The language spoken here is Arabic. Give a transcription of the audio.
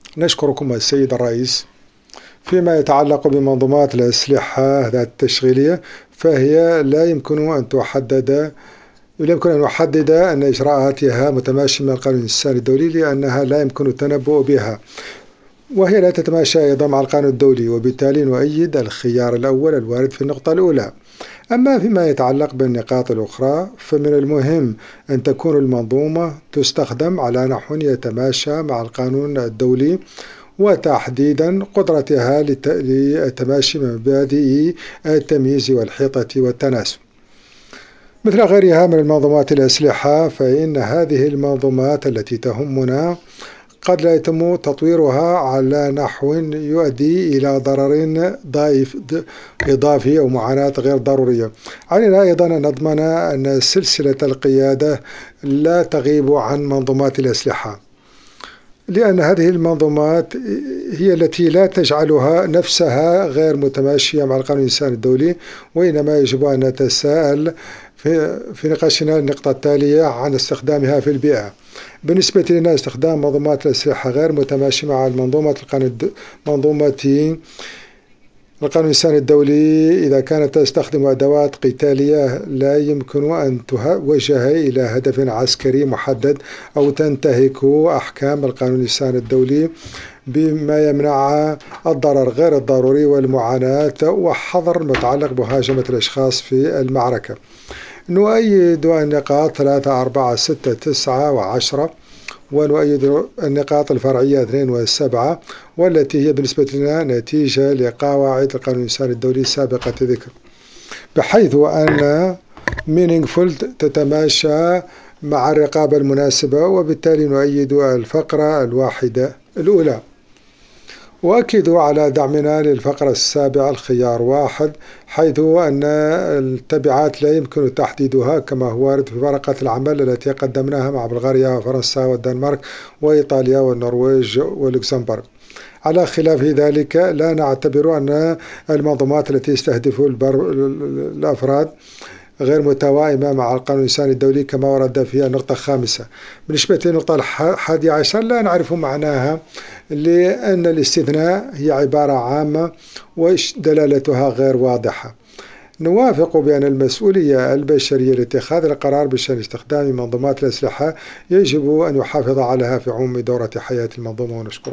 نشكركم السيد الرئيس. فيما يتعلق بمنظومات الأسلحة التشغيلية، فهي لا يمكن أن نحدد أن إجراءاتها متماشية مع القانون الإنساني الدولي، لأنها لا يمكن التنبؤ بها، وهي لا تتماشى أيضا مع القانون الدولي، وبالتالي نؤيد الخيار الأول الوارد في النقطة الأولى. أما فيما يتعلق بالنقاط الأخرى، فمن المهم أن تكون المنظومة تستخدم على نحو يتماشى مع القانون الدولي، وتحديدا قدرتها للتماشي مع مبادئ التمييز والحيطة والتناسب. مثل غيرها من المنظومات الأسلحة، فإن هذه المنظومات التي تهمنا قد لا يتم تطويرها على نحو يؤدي إلى ضرر إضافي أو معاناة غير ضرورية. علينا أيضا أن نضمن أن سلسلة القيادة لا تغيب عن منظومات الأسلحة، لأن هذه المنظومات هي التي لا تجعلها نفسها غير متماشية مع القانون الإنساني الدولي، وإنما يجب أن نتساءل في نقاشنا النقطة التالية عن استخدامها في البيئة. بالنسبة لنا، استخدام منظومات الأسلحة غير متماشية مع منظومة القانون الإنساني الدولي إذا كانت تستخدم أدوات قتالية لا يمكن أن توجه إلى هدف عسكري محدد أو تنتهك أحكام القانون الإنساني الدولي، بما يمنع الضرر غير الضروري والمعاناة وحظر المتعلق بمهاجمة الأشخاص في المعركة. نؤيد النقاط 3 4 6 9 و10، ونؤيد النقاط الفرعية 2 و7، والتي هي بالنسبة لنا نتيجة لقواعد القانون الإنساني الدولي السابقة ذكر، بحيث أن meaningful تتماشى مع الرقابة المناسبة، وبالتالي نؤيد الفقرة الواحدة الأولى. وأكد على دعمنا للفقرة السابعة الخيار 1، حيث أن التبعات لا يمكن تحديدها كما هو وارد في ورقة العمل التي قدمناها مع بلغاريا وفرنسا والدنمارك وإيطاليا والنرويج واللوكسمبورغ. على خلاف ذلك، لا نعتبر أن المنظومات التي تستهدف الأفراد غير متوائمة مع القانون الإنساني الدولي كما ورد في النقطة 5. بالنسبة للنقطة 11 لا نعرف معناها، لأن الاستثناء هي عبارة عامة ودلالتها غير واضحة. نوافق بأن المسؤولية البشرية لاتخاذ القرار بشأن استخدام منظومات الأسلحة يجب أن يحافظ عليها في عموم دورة حياة المنظومة. ونشكر.